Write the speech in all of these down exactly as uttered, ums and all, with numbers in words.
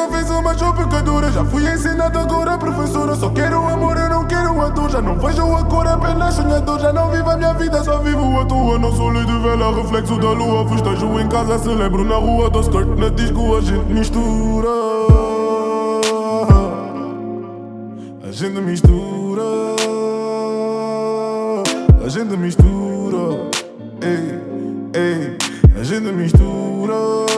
fiz uma pecadora. Já fui ensinado agora, professora. Só quero amor, eu não quero a dor. Já não vejo a cor, apenas sonhador. Já não vivo a minha vida, só vivo a tua. Não sou lei de vela, reflexo da lua. Festejo em casa, celebro na rua. Dou skirt na disco, a gente mistura. A gente mistura. A gente mistura. Ei, ei, a gente mistura.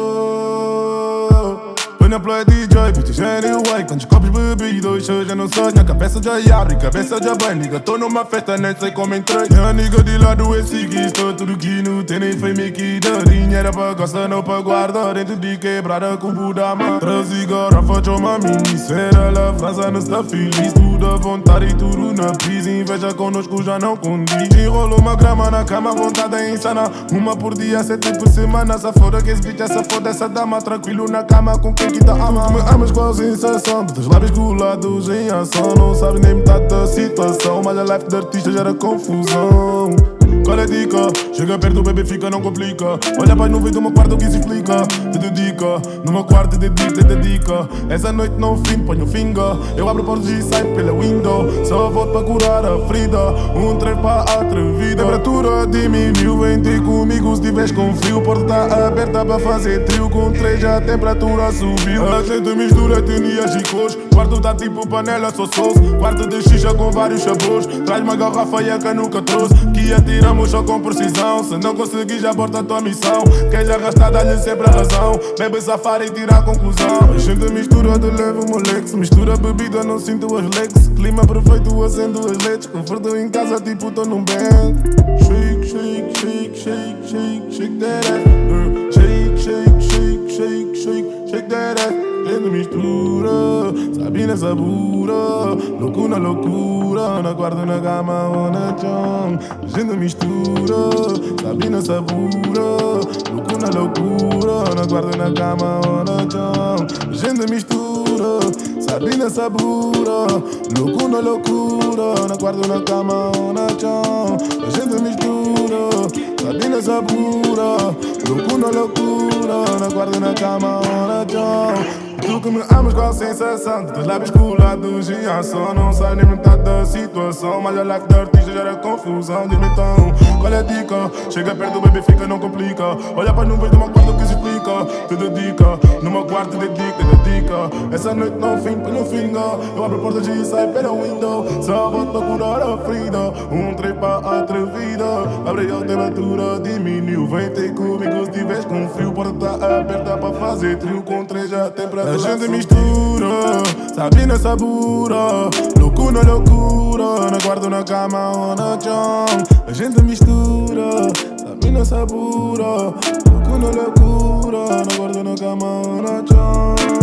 Põe na play D J, bitches anyway. Quantos copos bebi, dois shows, já não sonho. A cabeça já abre, cabeça já vai. Nigga, tô numa festa, nem sei como entrei. Minha nigga de lado é seguista. Tudo que não tem nem foi me que dá. Dinheiro pra gastar, não pra guardar. Dentro de quebrada com o Buda, mano. Trazi garrafa, chama mini. Será lá, França não está feliz. Tudo à vontade e tudo na pisa. Inveja conosco já não condiz. Enrolo uma grama na cama, vontade é insana. Uma por dia, sete por semana. Essa foda que esse bitch, essa foda, essa dama. Tranquilo na cama com quem que tá ama. Me amas com a sensação dos lábios colados em ação. Não sabes nem metade da situação, mas a life de artista gera confusão. Qual é a dica? Chega perto, o bebê fica, não complica. Olha para as nuvens do meu quarto, o que se explica. Te dedica, no meu quarto dedica, te dedica. Essa noite não fim, ponho finger. Eu abro portas e saio pela window. Só volto para curar a ferida. Um trem para atrevida. Temperatura diminuiu, vem ter comigo se tiveres com frio. Porta tá aberta para fazer trio. Com três a temperatura subiu. A gente mistura etnias e cores. Quarto tá tipo panela, só sauce. Quarto de xixa com vários sabores. Traz uma garrafa e a que nunca trouxe. Que atiramos só com precisão. Se não conseguir já aborta a tua missão. Queres arrastar, dá-lhe sempre a razão. Bebe safari e tira a conclusão. A gente mistura de leve o moleque. Mistura bebida, não sinto as legs. Clima perfeito, acendo as leds. Conforto em casa, tipo tô num band. Shake, shake, shake, shake, shake, shake that ass. Uh, Shake, shake, shake, shake, shake, shake that ass. Gente mistura, sabe nessa bura. Loucura, loucura, na quarta, na cama ou na chão. Gente mistura, sabe nessa bura. Loucura, loucura, na quarta, na cama ou na chão. Gente mistura, sabe nessa bura. Loucura, loucura, na quarta, na cama ou na chão. Gente mistura, sabe nessa bura. Loucura, loucura, na quarta, na cama ou na chão. Tu que me amas com a sensação de teus lábios colados em ação. Não sai nem metade da situação, mas a life de artista gera confusão. Diz-me então, qual é a dica? Chega perto, o bebê fica, não complica. Olha para as nuvens do meu quarto, que se explica. Te dedica, no meu quarto dedica, dedica. Essa noite não fim, põe no finger. Eu abro portas e saio pela window. Só volto para curar a ferida. Um trem para atrevida. Abre a temperatura, diminuiu. Vem ter comigo se tiveres com frio. Porta tá aberta para fazer trio. Com três a temperatura. A gente mistura, sabe nessa bura. Loucura, loucura, na guarda, na cama ou na chão. A gente mistura, sabe nessa bura. Loucura, loucura, na guarda, na cama ou na chão.